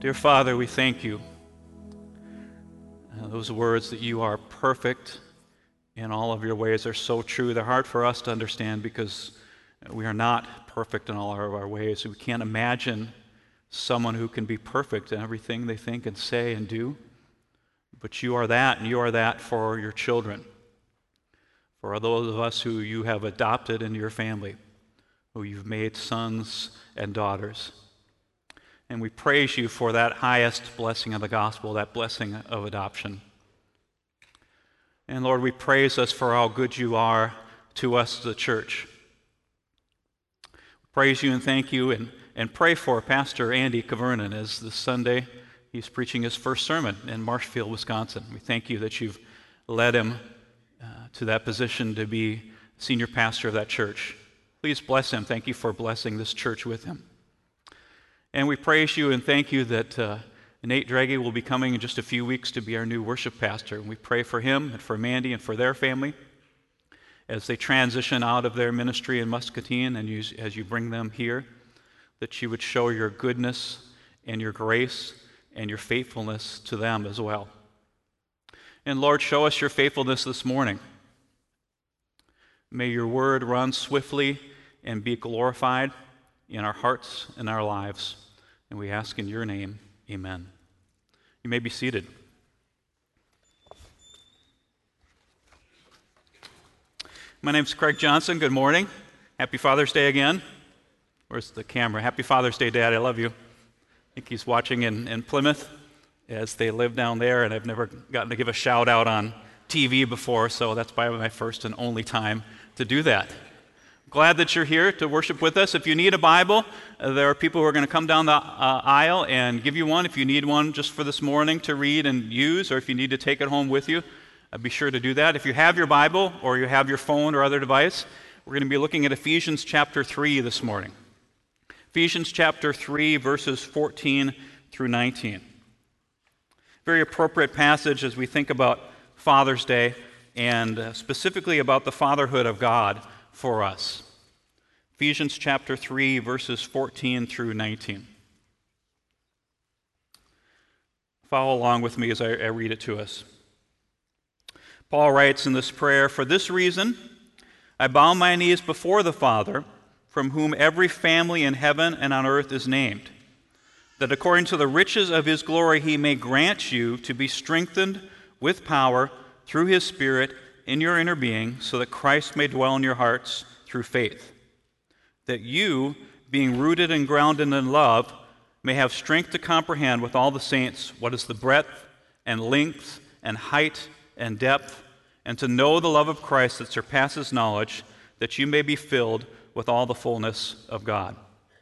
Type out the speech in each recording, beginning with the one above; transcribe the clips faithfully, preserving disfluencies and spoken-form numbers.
Dear Father, we thank you. Uh, those words that you are perfect in all of your ways are so true. They're hard for us to understand because we are not perfect in all of our ways. We can't imagine someone who can be perfect in everything they think and say and do. But you are that, and you are that for your children, for those of us who you have adopted into your family, who you've made sons and daughters. And we praise you for that highest blessing of the gospel, that blessing of adoption. And Lord, we praise us for how good you are to us, the church. Praise you and thank you, and, and pray for Pastor Andy Cavernan as this Sunday he's preaching his first sermon in Marshfield, Wisconsin. We thank you that you've led him uh, to that position to be senior pastor of that church. Please bless him. Thank you for blessing this church with him. And we praise you and thank you that uh, Nate Draghi will be coming in just a few weeks to be our new worship pastor. And we pray for him and for Mandy and for their family as they transition out of their ministry in Muscatine, and you, as you bring them here, that you would show your goodness and your grace and your faithfulness to them as well. And Lord, show us your faithfulness this morning. May your word run swiftly and be glorified in our hearts and our lives. And we ask in your name, amen. You may be seated. My name's Craig Johnson. Good morning. Happy Father's Day again. Where's the camera? Happy Father's Day, Dad. I love you. I think he's watching in, in Plymouth as they live down there, and I've never gotten to give a shout out on T V before, so that's probably my first and only time to do that. Glad that you're here to worship with us. If you need a Bible, uh, there are people who are going to come down the uh, aisle and give you one if you need one just for this morning to read and use, or if you need to take it home with you. Uh, be sure to do that. If you have your Bible or you have your phone or other device, we're going to be looking at Ephesians chapter three this morning. Ephesians chapter three, verses fourteen through nineteen. Very appropriate passage as we think about Father's Day and uh, specifically about the fatherhood of God for us. Ephesians chapter three, verses fourteen through nineteen. Follow along with me as I, I read it to us. Paul writes in this prayer, "For this reason I bow my knees before the Father, from whom every family in heaven and on earth is named, that according to the riches of his glory he may grant you to be strengthened with power through his Spirit in your inner being, so that Christ may dwell in your hearts through faith, that you, being rooted and grounded in love, may have strength to comprehend with all the saints what is the breadth and length and height and depth, and to know the love of Christ that surpasses knowledge, that you may be filled with all the fullness of God."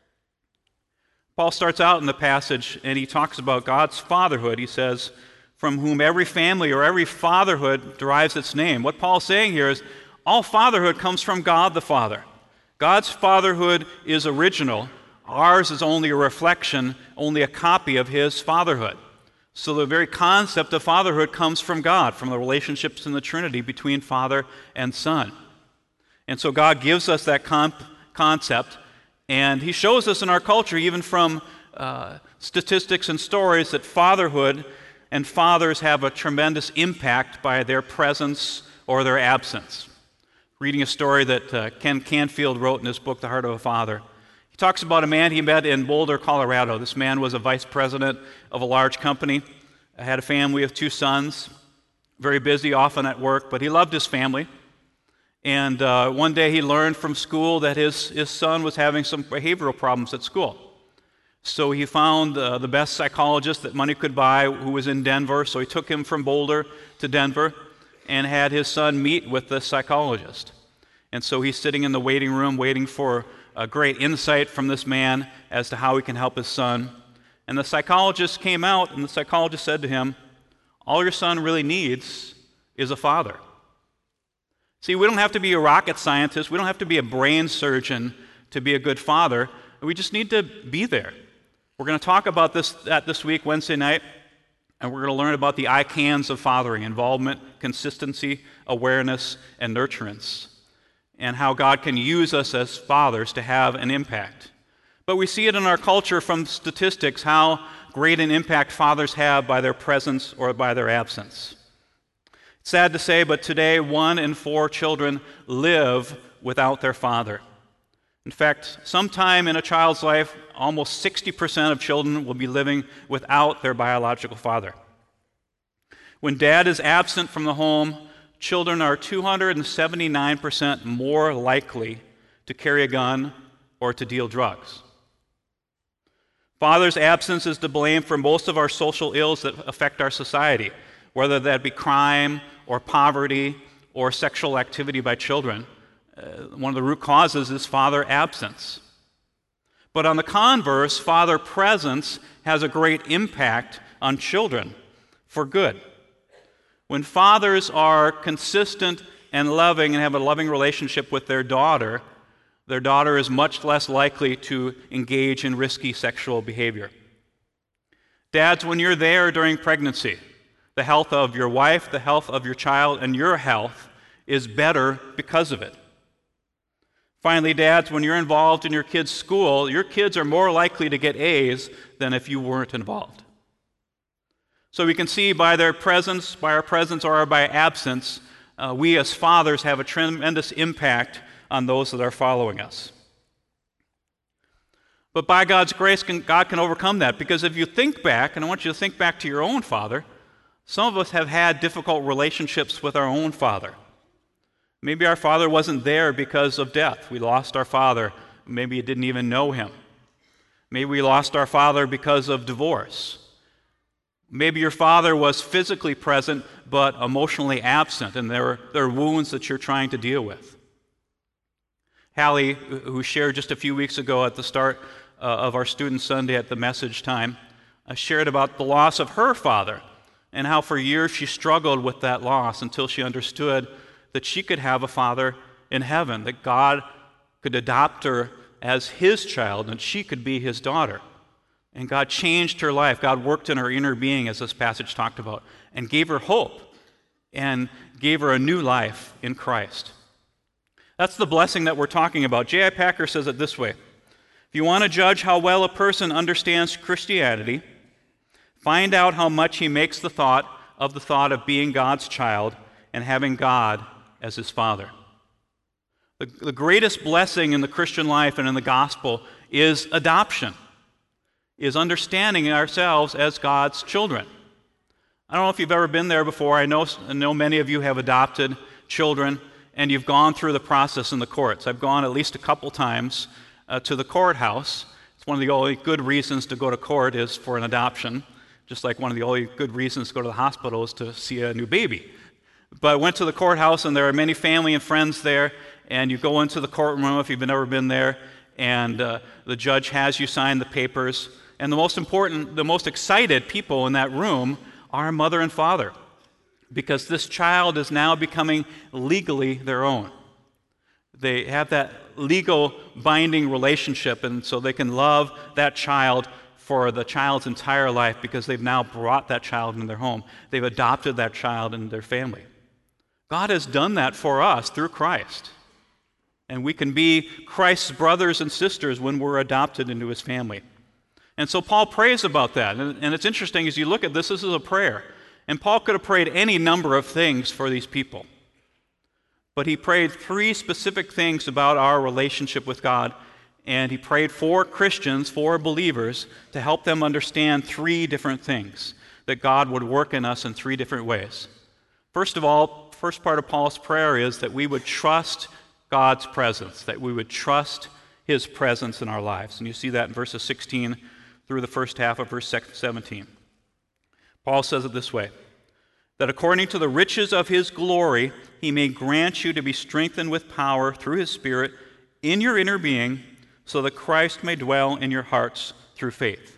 Paul starts out in the passage and he talks about God's fatherhood. He says, from whom every family or every fatherhood derives its name. What Paul's saying here is all fatherhood comes from God the Father. God's fatherhood is original. Ours is only a reflection, only a copy of his fatherhood. So the very concept of fatherhood comes from God, from the relationships in the Trinity between Father and Son. And so God gives us that comp- concept, and he shows us in our culture, even from uh, statistics and stories, that fatherhood and fathers have a tremendous impact by their presence or their absence. Reading a story that uh, Ken Canfield wrote in his book, The Heart of a Father. He talks about a man he met in Boulder, Colorado. This man was a vice president of a large company, had a family of two sons, very busy, often at work, but he loved his family. And uh, one day he learned from school that his, his son was having some behavioral problems at school. So he found uh, the best psychologist that money could buy, who was in Denver. So he took him from Boulder to Denver and had his son meet with the psychologist. And so he's sitting in the waiting room waiting for a great insight from this man as to how he can help his son. And the psychologist came out, and the psychologist said to him, "All your son really needs is a father." See, we don't have to be a rocket scientist. We don't have to be a brain surgeon to be a good father. We just need to be there. We're going to talk about this that this week, Wednesday night, and we're going to learn about the I CANs of fathering: involvement, consistency, awareness, and nurturance, and how God can use us as fathers to have an impact. But we see it in our culture from statistics how great an impact fathers have by their presence or by their absence. It's sad to say, but today one in four children live without their father. In fact, sometime in a child's life, almost sixty percent of children will be living without their biological father. When dad is absent from the home, children are two hundred seventy-nine percent more likely to carry a gun or to deal drugs. Father's absence is to blame for most of our social ills that affect our society, whether that be crime or poverty or sexual activity by children. Uh, one of the root causes is father absence. But on the converse, father presence has a great impact on children for good. When fathers are consistent and loving and have a loving relationship with their daughter, their daughter is much less likely to engage in risky sexual behavior. Dads, when you're there during pregnancy, the health of your wife, the health of your child, and your health is better because of it. Finally, dads, when you're involved in your kids' school, your kids are more likely to get A's than if you weren't involved. So we can see by their presence, by our presence or by absence, uh, we as fathers have a tremendous impact on those that are following us. But by God's grace, can, God can overcome that, because if you think back, and I want you to think back to your own father, some of us have had difficult relationships with our own father. Maybe our father wasn't there because of death. We lost our father. Maybe you didn't even know him. Maybe we lost our father because of divorce. Maybe your father was physically present but emotionally absent, and there are, there are wounds that you're trying to deal with. Hallie, who shared just a few weeks ago at the start uh, of our Student Sunday at the message time, uh, shared about the loss of her father and how for years she struggled with that loss until she understood that she could have a father in heaven, that God could adopt her as his child and she could be his daughter. And God changed her life. God worked in her inner being, as this passage talked about, and gave her hope and gave her a new life in Christ. That's the blessing that we're talking about. J I Packer says it this way: if you want to judge how well a person understands Christianity, find out how much he makes the thought of the thought of being God's child and having God as his father. The, the greatest blessing in the Christian life and in the gospel is adoption, is understanding ourselves as God's children. I don't know if you've ever been there before. I know, I know many of you have adopted children, and you've gone through the process in the courts. I've gone at least a couple times uh, to the courthouse. It's one of the only good reasons to go to court is for an adoption, just like one of the only good reasons to go to the hospital is to see a new baby. But I went to the courthouse, and there are many family and friends there, and you go into the courtroom if you've never been there, and uh, the judge has you sign the papers. And the most important, the most excited people in that room are mother and father, because this child is now becoming legally their own. They have that legal binding relationship, and so they can love that child for the child's entire life because they've now brought that child into their home. They've adopted that child into their family. God has done that for us through Christ. And we can be Christ's brothers and sisters when we're adopted into his family. And so Paul prays about that. And, and it's interesting, as you look at this, this is a prayer. And Paul could have prayed any number of things for these people. But he prayed three specific things about our relationship with God. And he prayed for Christians, for believers, to help them understand three different things, that God would work in us in three different ways. First of all, first part of Paul's prayer is that we would trust God's presence, that we would trust his presence in our lives. And you see that in verses sixteen through the first half of verse seventeen. Paul says it this way: that according to the riches of his glory, he may grant you to be strengthened with power through his Spirit in your inner being, so that Christ may dwell in your hearts through faith.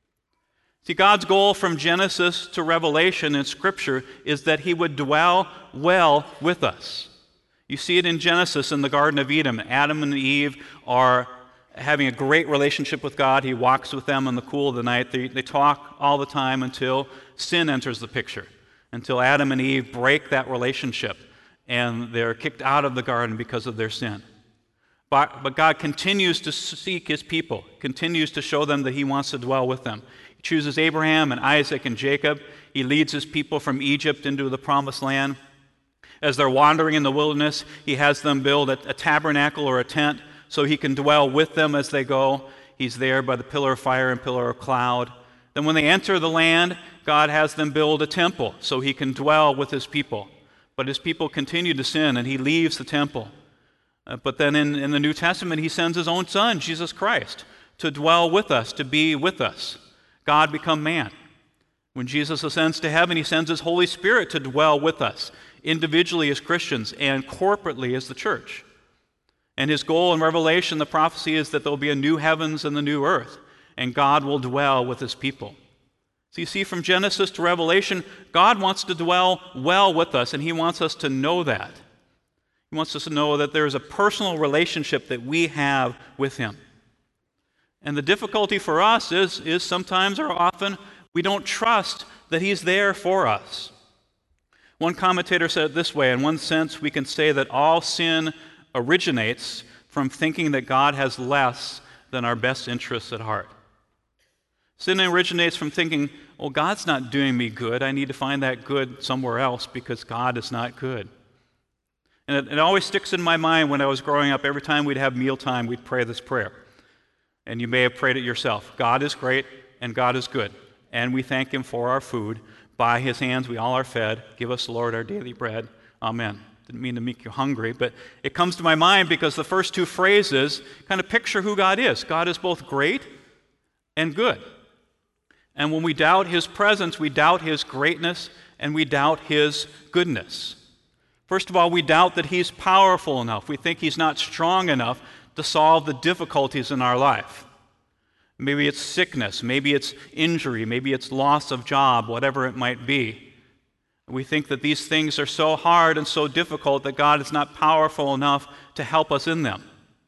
See, God's goal from Genesis to Revelation in Scripture is that he would dwell well with us. You see it in Genesis in the Garden of Eden. Adam and Eve are having a great relationship with God. He walks with them in the cool of the night. They, they talk all the time until sin enters the picture, until Adam and Eve break that relationship, and they're kicked out of the garden because of their sin. But, but God continues to seek his people, continues to show them that he wants to dwell with them. He chooses Abraham and Isaac and Jacob. He leads his people from Egypt into the promised land. As they're wandering in the wilderness, he has them build a, a tabernacle or a tent so he can dwell with them as they go. He's there by the pillar of fire and pillar of cloud. Then when they enter the land, God has them build a temple so he can dwell with his people. But his people continue to sin, and he leaves the temple. Uh, but then in, in the New Testament, he sends his own son, Jesus Christ, to dwell with us, to be with us. God become man. When Jesus ascends to heaven, he sends his Holy Spirit to dwell with us, individually as Christians and corporately as the church. And his goal in Revelation, the prophecy, is that there will be a new heavens and the new earth, and God will dwell with his people. So you see, from Genesis to Revelation, God wants to dwell well with us, and he wants us to know that. He wants us to know that there is a personal relationship that we have with him. And the difficulty for us is, is sometimes or often we don't trust that he's there for us. One commentator said it this way: in one sense, we can say that all sin originates from thinking that God has less than our best interests at heart. Sin originates from thinking, well, God's not doing me good. I need to find that good somewhere else because God is not good. And it, it always sticks in my mind when I was growing up. Every time we'd have mealtime, we'd pray this prayer. And you may have prayed it yourself. God is great and God is good. And we thank him for our food. By his hands we all are fed. Give us, Lord, our daily bread. Amen. Didn't mean to make you hungry, but it comes to my mind because the first two phrases kind of picture who God is. God is both great and good. And when we doubt his presence, we doubt his greatness and we doubt his goodness. First of all, we doubt that he's powerful enough. We think he's not strong enough to solve the difficulties in our life. Maybe it's sickness, maybe it's injury, maybe it's loss of job, whatever it might be. We think that these things are so hard and so difficult that God is not powerful enough to help us in them.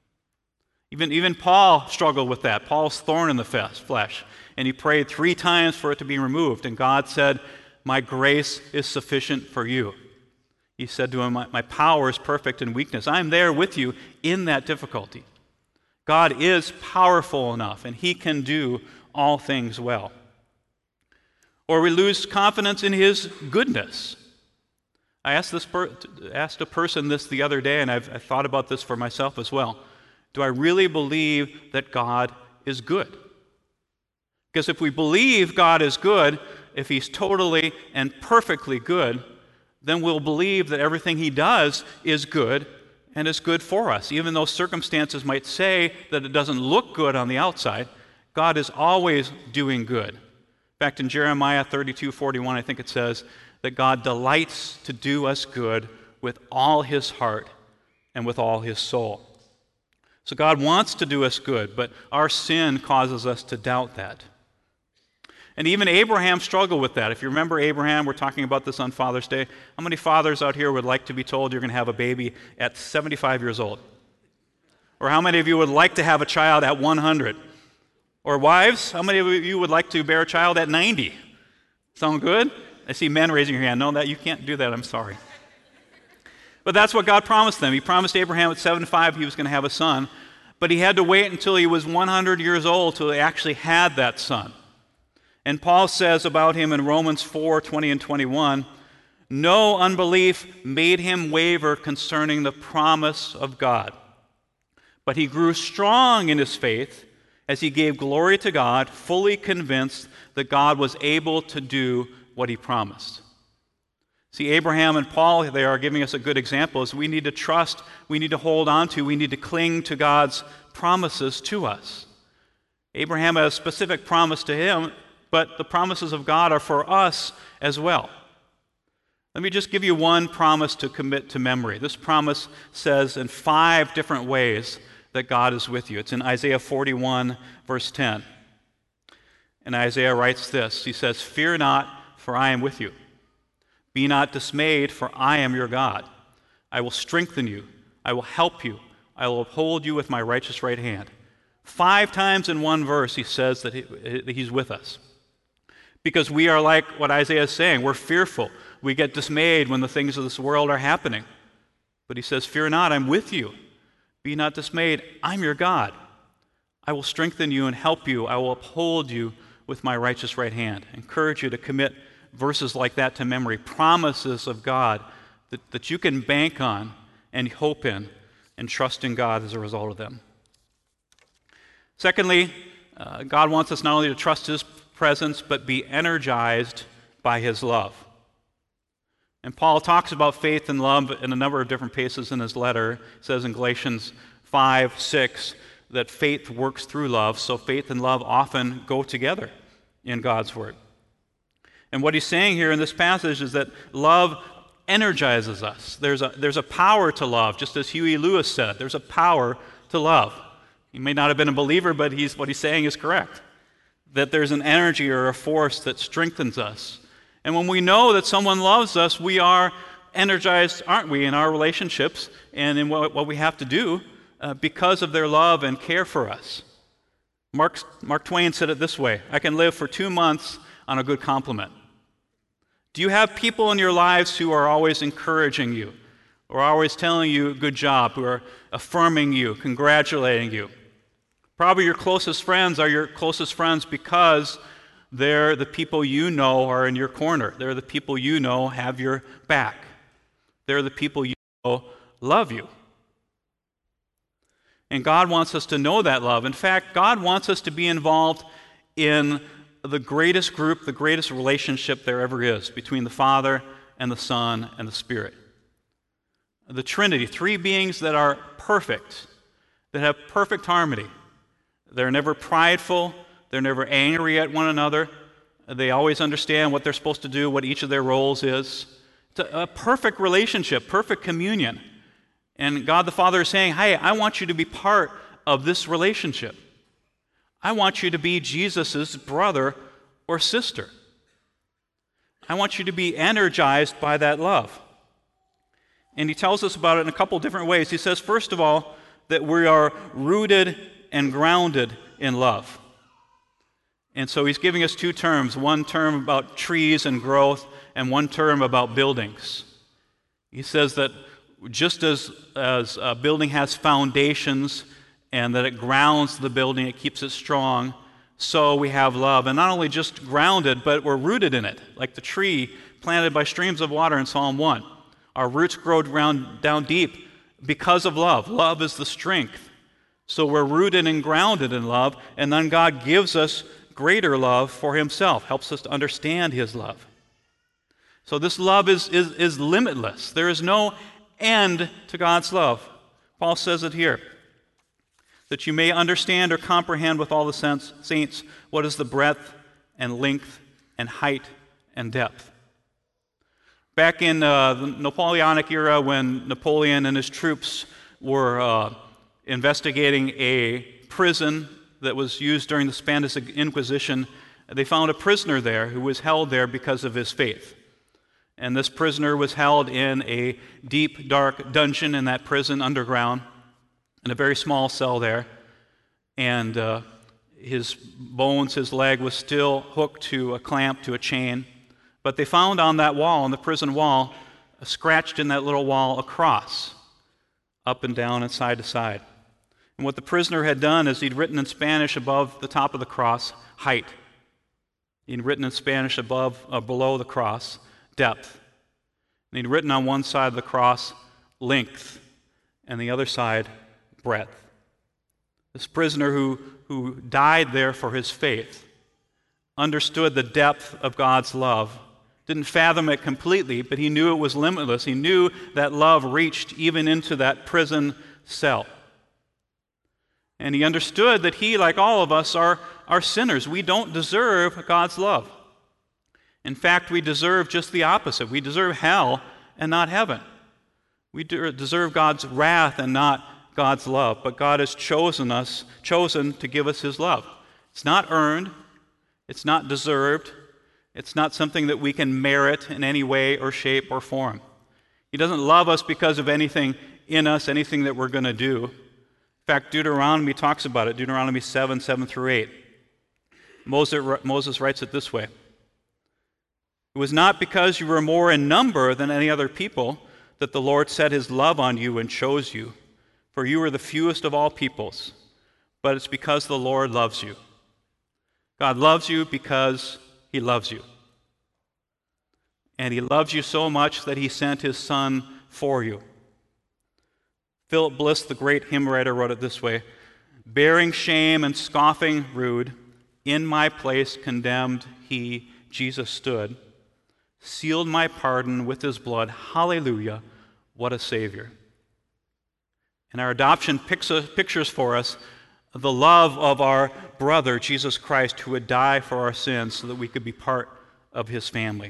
Even, even Paul struggled with that. Paul's thorn in the flesh. And he prayed three times for it to be removed. And God said, my grace is sufficient for you. He said to him, my, my power is perfect in weakness. I'm there with you in that difficulty. God is powerful enough, and he can do all things well. Or we lose confidence in his goodness. I asked, this per- asked a person this the other day, and I've, I've thought about this for myself as well. Do I really believe that God is good? Because if we believe God is good, if he's totally and perfectly good, then we'll believe that everything he does is good and is good for us. Even though circumstances might say that it doesn't look good on the outside, God is always doing good. In fact, in Jeremiah thirty-two forty-one, I think it says that God delights to do us good with all his heart and with all his soul. So God wants to do us good, but our sin causes us to doubt that. And even Abraham struggled with that. If you remember Abraham, we're talking about this on Father's Day. How many fathers out here would like to be told you're going to have a baby at seventy-five years old? Or how many of you would like to have a child at one hundred? Or wives, how many of you would like to bear a child at ninety? Sound good? I see men raising your hand. No, that you can't do that. I'm sorry. But that's what God promised them. He promised Abraham at seventy-five he was going to have a son, but he had to wait until he was one hundred years old till he actually had that son. And Paul says about him in Romans four twenty and twenty-one, no unbelief made him waver concerning the promise of God, but he grew strong in his faith as he gave glory to God, fully convinced that God was able to do what he promised. See, Abraham and Paul, they are giving us a good example, is we need to trust, we need to hold on to, we need to cling to God's promises to us. Abraham had a specific promise to him, but the promises of God are for us as well. Let me just give you one promise to commit to memory. This promise says in five different ways that God is with you. It's in Isaiah forty-one, verse ten. And Isaiah writes this. He says, fear not, for I am with you. Be not dismayed, for I am your God. I will strengthen you. I will help you. I will uphold you with my righteous right hand. Five times in one verse he says that, he, that he's with us. Because we are like what Isaiah is saying. We're fearful. We get dismayed when the things of this world are happening. But he says, fear not, I'm with you. Be not dismayed. I'm your God. I will strengthen you and help you. I will uphold you with my righteous right hand. I encourage you to commit verses like that to memory, promises of God that, that you can bank on and hope in and trust in God as a result of them. Secondly, uh, God wants us not only to trust His presence, but be energized by His love. And Paul talks about faith and love in a number of different places in his letter. He says in Galatians five, six, that faith works through love, so faith and love often go together in God's Word. And what he's saying here in this passage is that love energizes us. There's a, there's a power to love, just as Huey Lewis said. There's a power to love. He may not have been a believer, but he's, what he's saying is correct. That there's an energy or a force that strengthens us. And when we know that someone loves us, we are energized, aren't we, in our relationships and in what, what we have to do uh, because of their love and care for us. Mark, Mark Twain said it this way: I can live for two months on a good compliment. Do you have people in your lives who are always encouraging you, or always telling you good job, who are affirming you, congratulating you? Probably your closest friends are your closest friends because they're the people you know are in your corner. They're the people you know have your back. They're the people you know love you. And God wants us to know that love. In fact, God wants us to be involved in the greatest group, the greatest relationship there ever is between the Father and the Son and the Spirit. The Trinity, three beings that are perfect, that have perfect harmony. They're never prideful. They're never angry at one another. They always understand what they're supposed to do, what each of their roles is. It's a, a perfect relationship, perfect communion. And God the Father is saying, hey, I want you to be part of this relationship. I want you to be Jesus' brother or sister. I want you to be energized by that love. And he tells us about it in a couple different ways. He says, first of all, that we are rooted and grounded in love. And so he's giving us two terms, one term about trees and growth, and one term about buildings. He says that just as, as a building has foundations and that it grounds the building, it keeps it strong, so we have love. And not only just grounded, but we're rooted in it, like the tree planted by streams of water in Psalm one. Our roots grow down, down deep because of love. Love is the strength. So we're rooted and grounded in love, and then God gives us greater love for Himself, helps us to understand His love. So this love is, is, is limitless. There is no end to God's love. Paul says it here, that you may understand or comprehend with all the saints what is the breadth and length and height and depth. Back in uh, the Napoleonic era, when Napoleon and his troops were uh, investigating a prison that was used during the Spanish Inquisition, they found a prisoner there who was held there because of his faith. And this prisoner was held in a deep, dark dungeon in that prison underground, in a very small cell there. And uh, his bones, his leg was still hooked to a clamp, to a chain. But they found on that wall, on the prison wall, scratched in that little wall, a cross, up and down and side to side. And what the prisoner had done is he'd written in Spanish above the top of the cross, height. He'd written in Spanish above, uh, below the cross, depth. And he'd written on one side of the cross, length, and the other side, breadth. This prisoner who, who died there for his faith understood the depth of God's love. Didn't fathom it completely, but he knew it was limitless. He knew that love reached even into that prison cell. And he understood that he, like all of us, are, are sinners. We don't deserve God's love. In fact, we deserve just the opposite. We deserve hell and not heaven. We deserve God's wrath and not God's love. But God has chosen us, chosen to give us His love. It's not earned. It's not deserved. It's not something that we can merit in any way or shape or form. He doesn't love us because of anything in us, anything that we're going to do. In fact, Deuteronomy talks about it, Deuteronomy seven, seven through eight. Moses, Moses writes it this way. It was not because you were more in number than any other people that the Lord set His love on you and chose you, for you are the fewest of all peoples, but it's because the Lord loves you. God loves you because he loves you. And he loves you so much that he sent his Son for you. Philip Bliss, the great hymn writer, wrote it this way: bearing shame and scoffing rude, in my place condemned he, Jesus, stood, sealed my pardon with his blood. Hallelujah, what a Savior. And our adoption pictures for us the love of our brother, Jesus Christ, who would die for our sins so that we could be part of his family.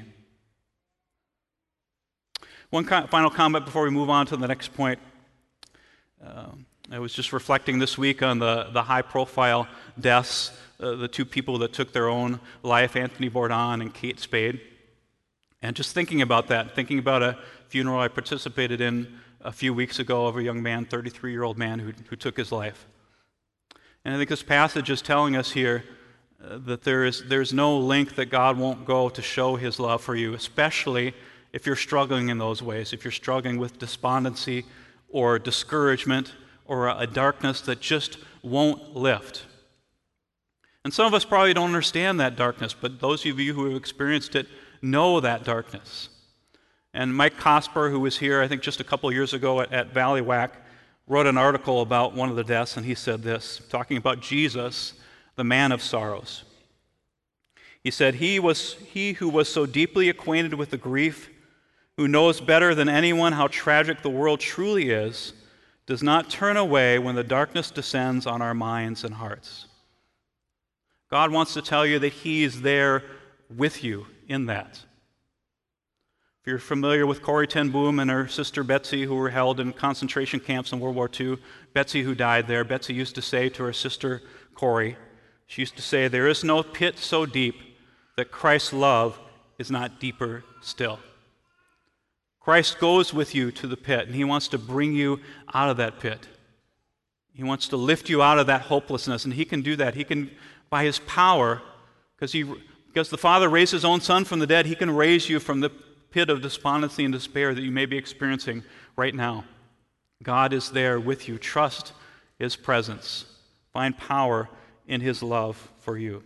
One co- final comment before we move on to the next point. Uh, I was just reflecting this week on the, the high-profile deaths, uh, the two people that took their own life, Anthony Bourdain and Kate Spade. And just thinking about that, thinking about a funeral I participated in a few weeks ago of a young man, thirty-three-year-old man who, who took his life. And I think this passage is telling us here uh, that there is there's no length that God won't go to show his love for you, especially if you're struggling in those ways, if you're struggling with despondency or discouragement or a darkness that just won't lift. And some of us probably don't understand that darkness, but those of you who have experienced it know that darkness. And Mike Cosper, who was here, I think just a couple years ago at, at Valley W A C, wrote an article about one of the deaths, and he said this, talking about Jesus, the man of sorrows. He said, he was he who was so deeply acquainted with the grief, who knows better than anyone how tragic the world truly is, does not turn away when the darkness descends on our minds and hearts. God wants to tell you that he is there with you in that. If you're familiar with Corrie ten Boom and her sister Betsy, who were held in concentration camps in World War Two, Betsy who died there, Betsy used to say to her sister Corrie, she used to say, there is no pit so deep that Christ's love is not deeper still. Christ goes with you to the pit, and he wants to bring you out of that pit. He wants to lift you out of that hopelessness, and he can do that. He can, by his power, because he, because the Father raised his own Son from the dead, he can raise you from the pit of despondency and despair that you may be experiencing right now. God is there with you. Trust his presence. Find power in his love for you.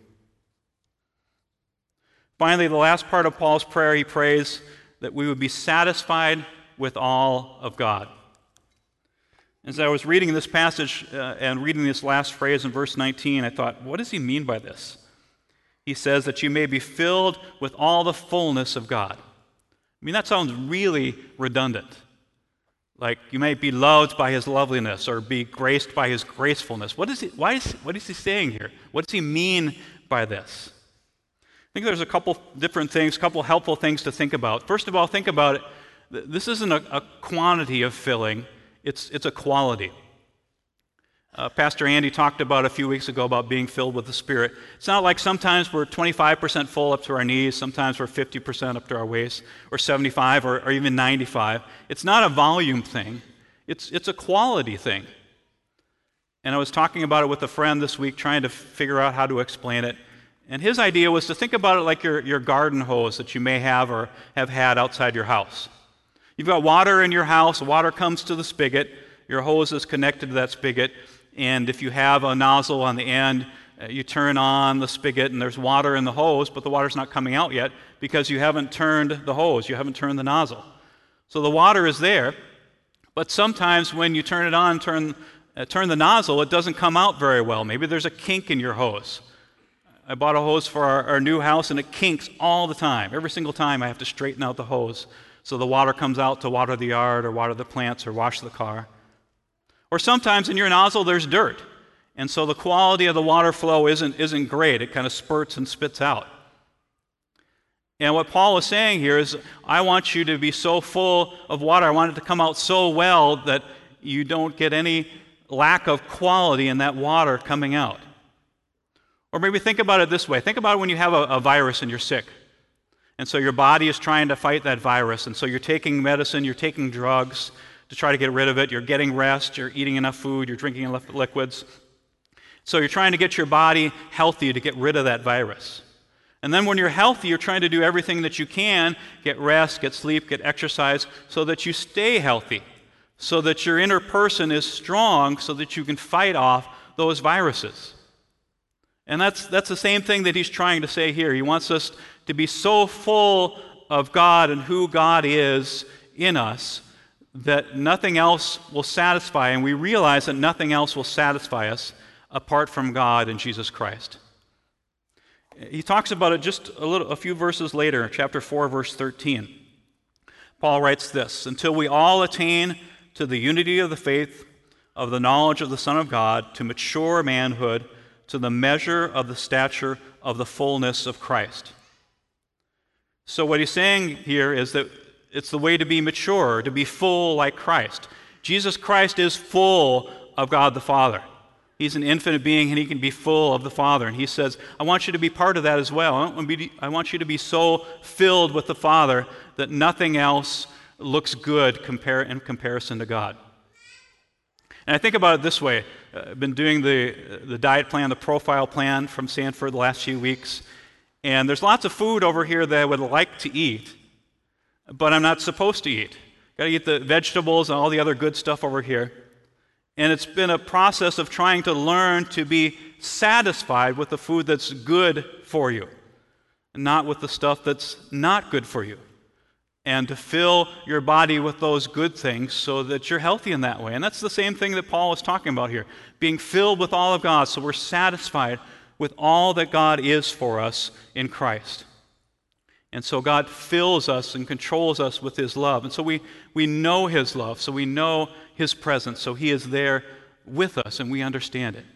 Finally, the last part of Paul's prayer, he prays that we would be satisfied with all of God. As I was reading this passage uh, and reading this last phrase in verse nineteen, I thought, what does he mean by this? He says that you may be filled with all the fullness of God. I mean, that sounds really redundant. Like you might be loved by his loveliness or be graced by his gracefulness. What is he, why is, what is he saying here? What does he mean by this? I think there's a couple different things, a couple helpful things to think about. First of all, think about it. This isn't a, a quantity of filling, it's, it's a quality. Uh, Pastor Andy talked about a few weeks ago about being filled with the Spirit. It's not like sometimes we're twenty-five percent full up to our knees, sometimes we're fifty percent up to our waist, or seventy-five, or, or even ninety-five. It's not a volume thing, it's, it's a quality thing. And I was talking about it with a friend this week, trying to figure out how to explain it. And his idea was to think about it like your, your garden hose that you may have or have had outside your house. You've got water in your house, water comes to the spigot, your hose is connected to that spigot, and if you have a nozzle on the end, uh, you turn on the spigot and there's water in the hose, but the water's not coming out yet because you haven't turned the hose, you haven't turned the nozzle. So the water is there, but sometimes when you turn it on, turn, uh, turn the nozzle, it doesn't come out very well. Maybe there's a kink in your hose. I bought a hose for our, our new house, and it kinks all the time. Every single time I have to straighten out the hose so the water comes out to water the yard or water the plants or wash the car. Or sometimes in your nozzle there's dirt, and so the quality of the water flow isn't, isn't great. It kind of spurts and spits out. And what Paul is saying here is, I want you to be so full of water, I want it to come out so well that you don't get any lack of quality in that water coming out. Or maybe think about it this way. Think about it when you have a, a virus and you're sick. And so your body is trying to fight that virus. And so you're taking medicine, you're taking drugs to try to get rid of it. You're getting rest, you're eating enough food, you're drinking enough liquids. So you're trying to get your body healthy to get rid of that virus. And then when you're healthy, you're trying to do everything that you can, get rest, get sleep, get exercise, so that you stay healthy so that your inner person is strong so that you can fight off those viruses. And that's, that's the same thing that he's trying to say here. He wants us to be so full of God and who God is in us that nothing else will satisfy, and we realize that nothing else will satisfy us apart from God and Jesus Christ. He talks about it just a little, a few verses later, chapter four, verse thirteen. Paul writes this, "Until we all attain to the unity of the faith, of the knowledge of the Son of God, to mature manhood, to the measure of the stature of the fullness of Christ." So what he's saying here is that it's the way to be mature, to be full like Christ. Jesus Christ is full of God the Father. He's an infinite being, and he can be full of the Father. And he says, I want you to be part of that as well. I want you to be so filled with the Father that nothing else looks good compare, in comparison to God. And I think about it this way. I've been doing the, the diet plan, the profile plan from Sanford the last few weeks. And there's lots of food over here that I would like to eat, but I'm not supposed to eat. Got to eat the vegetables and all the other good stuff over here. And it's been a process of trying to learn to be satisfied with the food that's good for you, not with the stuff that's not good for you. And to fill your body with those good things so that you're healthy in that way. And that's the same thing that Paul is talking about here, being filled with all of God so we're satisfied with all that God is for us in Christ. And so God fills us and controls us with his love. And so we, we know his love, so we know his presence, so he is there with us and we understand it.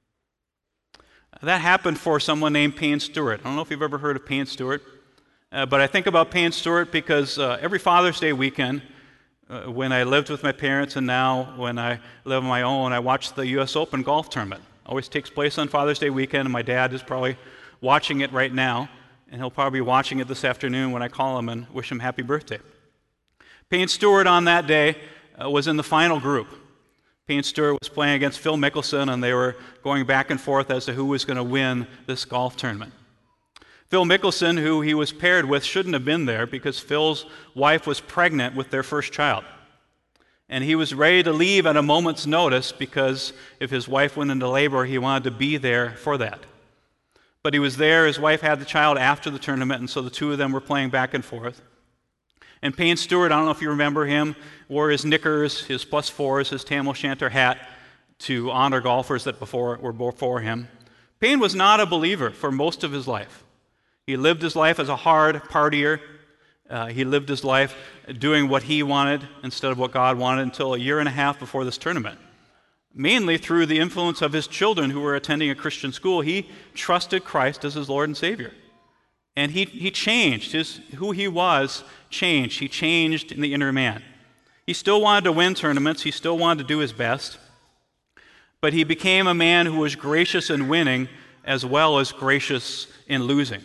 That happened for someone named Payne Stewart. I don't know if you've ever heard of Payne Stewart, uh, but I think about Payne Stewart because uh, every Father's Day weekend, uh, when I lived with my parents and now when I live on my own, I watch the U S Open golf tournament. It always takes place on Father's Day weekend, and my dad is probably watching it right now. And he'll probably be watching it this afternoon when I call him and wish him happy birthday. Payne Stewart on that day uh, was in the final group. Payne Stewart was playing against Phil Mickelson, and they were going back and forth as to who was going to win this golf tournament. Phil Mickelson, who he was paired with, shouldn't have been there because Phil's wife was pregnant with their first child. And he was ready to leave at a moment's notice because if his wife went into labor, he wanted to be there for that. But he was there, his wife had the child after the tournament, and so the two of them were playing back and forth. And Payne Stewart, I don't know if you remember him, wore his knickers, his plus fours, his Tam O'Shanter hat to honor golfers that before, were before him. Payne was not a believer for most of his life. He lived his life as a hard partier. Uh, he lived his life doing what he wanted instead of what God wanted until a year and a half before this tournament. Mainly through the influence of his children who were attending a Christian school, he trusted Christ as his Lord and Savior. And he, he changed. His, who he was changed. He changed in the inner man. He still wanted to win tournaments. He still wanted to do his best. But he became a man who was gracious in winning as well as gracious in losing.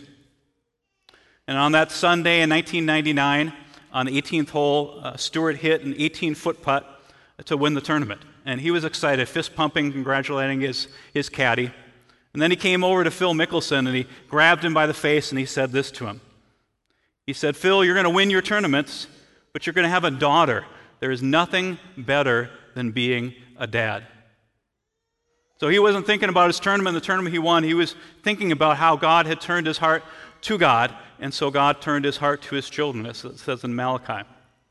And on that Sunday in nineteen ninety-nine, on the eighteenth hole, uh, Stewart hit an eighteen-foot putt to win the tournament. And he was excited, fist pumping, congratulating his, his caddy. And then he came over to Phil Mickelson and he grabbed him by the face and he said this to him. He said, Phil, you're going to win your tournaments, but you're going to have a daughter. There is nothing better than being a dad. So he wasn't thinking about his tournament, the tournament he won. He was thinking about how God had turned his heart to God, and so God turned his heart to his children, as it says in Malachi.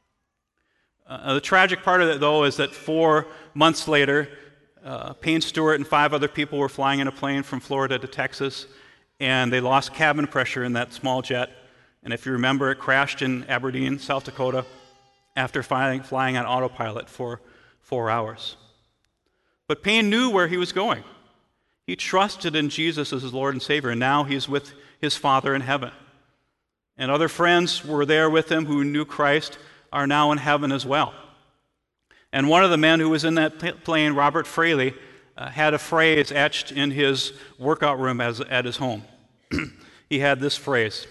Uh, the tragic part of it, though, is that four months later, uh, Payne Stewart and five other people were flying in a plane from Florida to Texas, and they lost cabin pressure in that small jet. And if you remember, it crashed in Aberdeen, South Dakota, after flying, flying on autopilot for four hours. But Payne knew where he was going. He trusted in Jesus as his Lord and Savior, and now he's with his Father in heaven. And other friends were there with him who knew Christ, are now in heaven as well. And one of the men who was in that plane, Robert Fraley, uh, had a phrase etched in his workout room as, at his home. He had this phrase.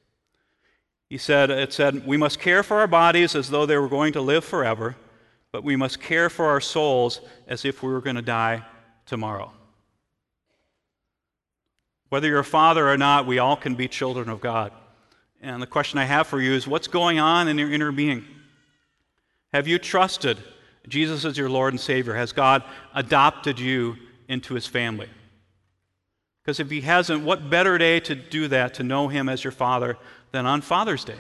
He said, it said, we must care for our bodies as though they were going to live forever, but we must care for our souls as if we were going to die tomorrow. Whether you're a father or not, we all can be children of God. And the question I have for you is, what's going on in your inner being? Have you trusted Jesus is your Lord and Savior? Has God adopted you into his family? Because if he hasn't, what better day to do that, to know him as your Father, than on Father's Day?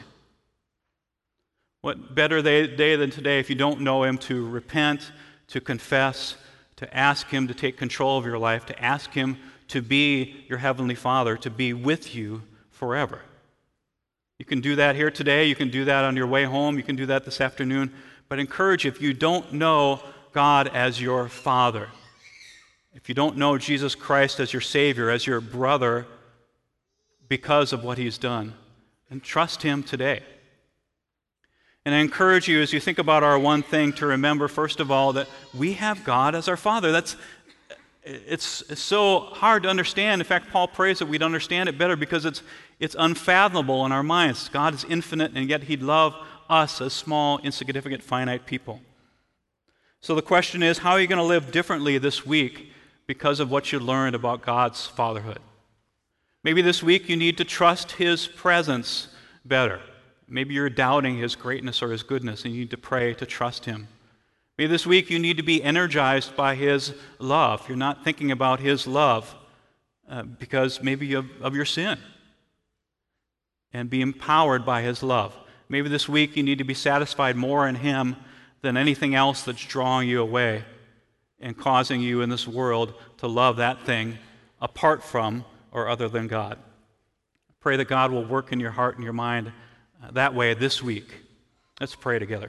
What better day, day than today, if you don't know him, to repent, to confess, to ask him to take control of your life, to ask him to be your Heavenly Father, to be with you forever. You can do that here today. You can do that on your way home. You can do that this afternoon. But I encourage you, if you don't know God as your Father, if you don't know Jesus Christ as your Savior, as your brother, because of what he's done, then trust him today. And I encourage you, as you think about our one thing, to remember, first of all, that we have God as our Father. That's it's, it's so hard to understand. In fact, Paul prays that we'd understand it better because it's, it's unfathomable in our minds. God is infinite, and yet he'd love us as small, insignificant, finite people. So the question is, how are you going to live differently this week because of what you learned about God's fatherhood? Maybe this week you need to trust his presence better. Maybe you're doubting his greatness or his goodness, and you need to pray to trust him. Maybe this week you need to be energized by his love. You're not thinking about his love uh, because maybe of, of your sin, and be empowered by his love. Maybe this week you need to be satisfied more in him than anything else that's drawing you away and causing you in this world to love that thing apart from or other than God. Pray that God will work in your heart and your mind uh, that way this week. Let's pray together.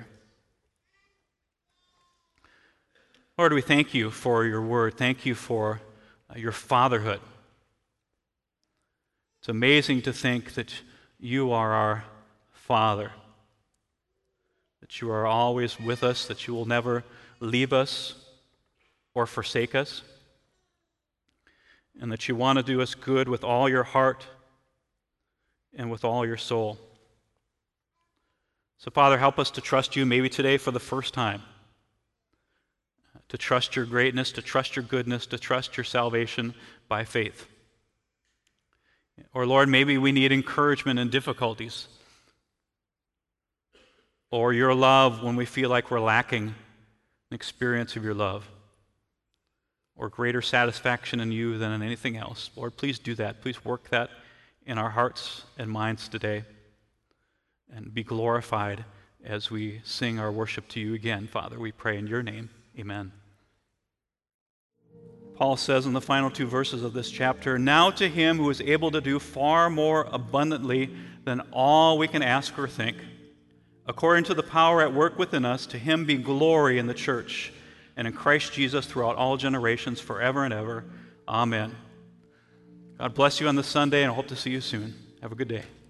Lord, we thank you for your word. Thank you for uh, your fatherhood. It's amazing to think that you are our Father, that you are always with us, that you will never leave us or forsake us, and that you want to do us good with all your heart and with all your soul. So, Father, help us to trust you maybe today for the first time, to trust your greatness, to trust your goodness, to trust your salvation by faith. Or, Lord, maybe we need encouragement in difficulties, or your love when we feel like we're lacking an experience of your love, or greater satisfaction in you than in anything else. Lord, please do that. Please work that in our hearts and minds today, and be glorified as we sing our worship to you again. Father, we pray in your name. Amen. Paul says in the final two verses of this chapter, "Now to him who is able to do far more abundantly than all we can ask or think, according to the power at work within us, to him be glory in the church and in Christ Jesus throughout all generations, forever and ever. Amen." God bless you on this Sunday, and I hope to see you soon. Have a good day.